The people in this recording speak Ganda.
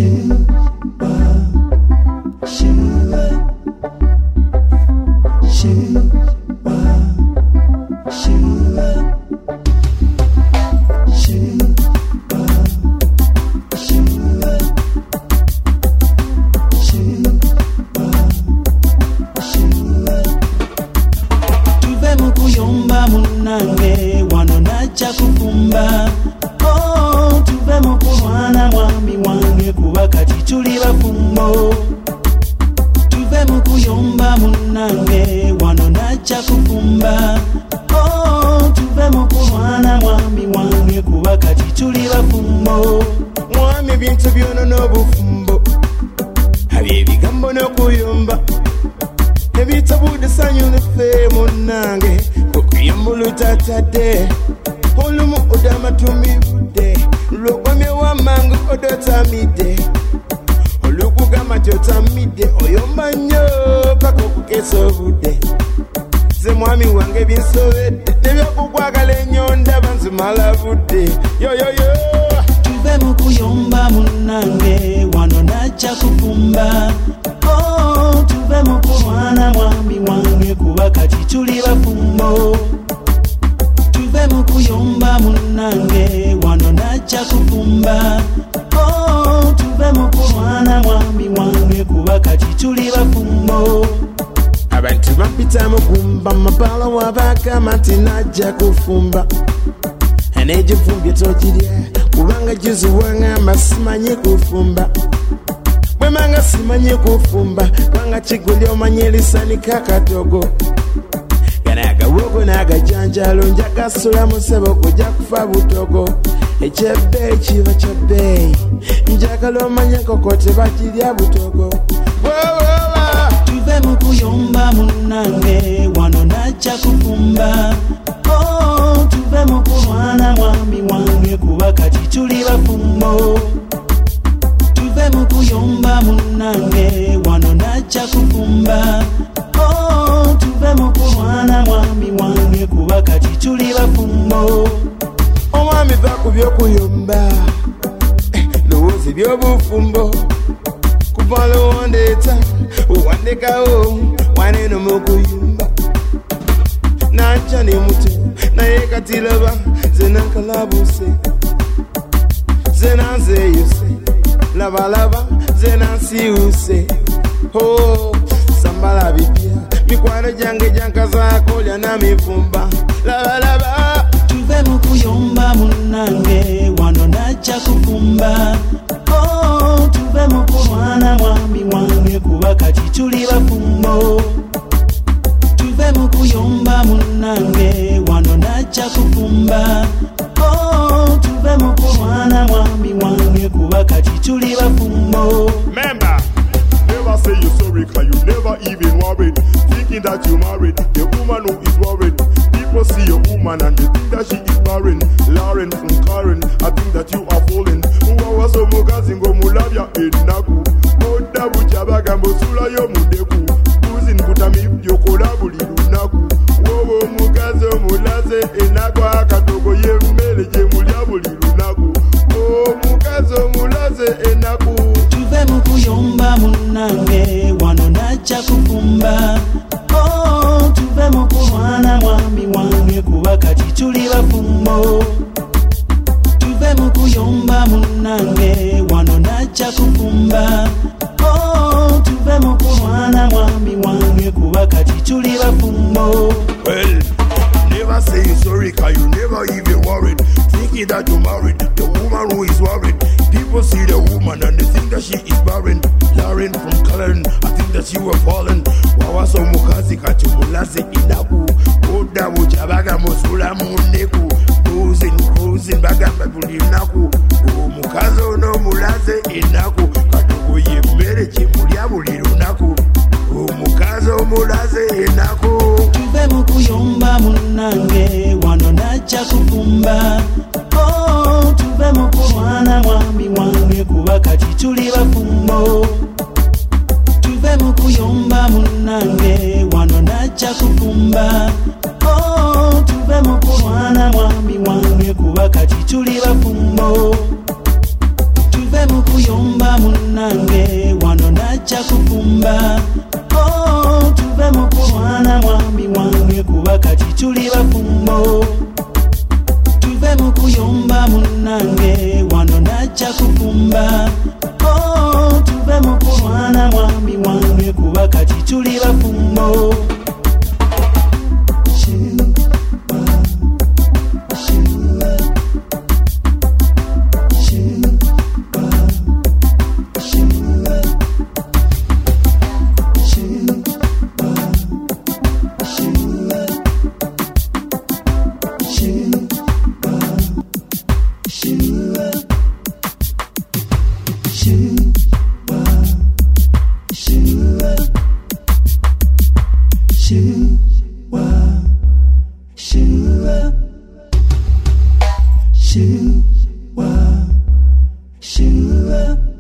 Kufumba aneje fumbye tokiria kubanga jizuwanga masimanye kufumba mwemanga simanye kufumba wanga chiguli omanyelisa kakatogo ganaga wogo naga janjalo njaka sula musebo kuja kufa butogo echebe chiva chebe njaka lo manyako kote bakirya butogo tuve mukuyomba munange wano nacha kufumba tuve mukulwana mwami wange kuba kati tuli bafumbo tuve mukuyomba munange wano nacha kufumba tuve mukulwana mwami wange kuba kati tuli bafumbo omwami bakubye okuyomba lowoozi by'obufumbo kuva lowondeeta owandekawo waneno mukuyumba nacha ne mutu naye kati laba zenankalabuse zenanzeyuse labalaba zenansiuse sambala bipya mikwano jange jankazakolya namifumba labalaba tuve mukuyomba munange wano nacha kufumba tuve mukulwana mwami wange kuba kati tuli bafumbo tuve mukuyomba munange wano nacha kufumba tuve mukulwana mwami wange kuba kati tuli bafumbo. Remember, never say you're sorry cause you never even worried, thinking that you married the woman who is worried. People see a woman and they think that she is barren. Lauren from Karen, I think that you are falling. Uwa so mugazi ngo mulavya enaku moda buchabaga mbosula yo mudeku kuzin butami yokola buli lunaku wowo mugazi omulaze enaku akatogo yemmere gye mulya buli lunaku mugazi omulaze enaku tuve mukuyomba munange wano nacha kufumba tuve mukulwana mwami wange kuba kati tuli bafumbo tuve mukuyomba munange wano nacha kufumba tuve mukulwana mwami wange kuba kati tuli bafumbo. Well, never say you're sorry cause you never even worried, thinking that you married the woman who is worried. People see the woman and they think that she is barren. Lauren from Karen, I think that you were fallen. Wawa so mukazi kati mulaze inaku koda buchabaga mosula muneku cruising bagamba buli naku mukazi no mulaze inaku katogo yemmere gye mulya buli lunaku mukazi omulaze inaku tuve mukuyomba munange wano nacha kufumba tuve mukulwana mwami wange kuba kati tuli bafumbo tuve mukuyomba munange wano nacha kufumba tuve mukulwana mwami wange kuba kati tuli bafumbo tuve mukuyomba munange munange wano najja kufumba. Oh, tuve mu kulwana mwami wange kuba kati tuli bafumbo. Shua.